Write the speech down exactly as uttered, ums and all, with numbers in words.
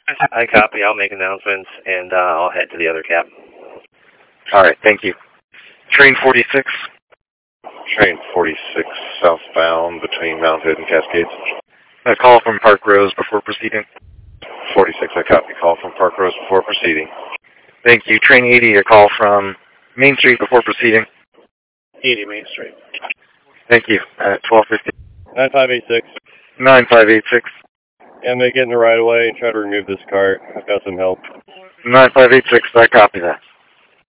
I copy. I'll make announcements, and uh, I'll head to the other cab. All right, thank you. Train forty-six. Train forty-six southbound between Mount Hood and Cascades. A call from Park Rose before proceeding. forty-six, I copy. Call from Park Rose before proceeding. Thank you. Train eighty, a call from Main Street before proceeding. eighty Main Street. Thank you. At twelve fifty. nine five eight six. nine five eight six. Yeah, make it in the right away and try to remove this cart. I've got some help. nine five eight six, I copy that.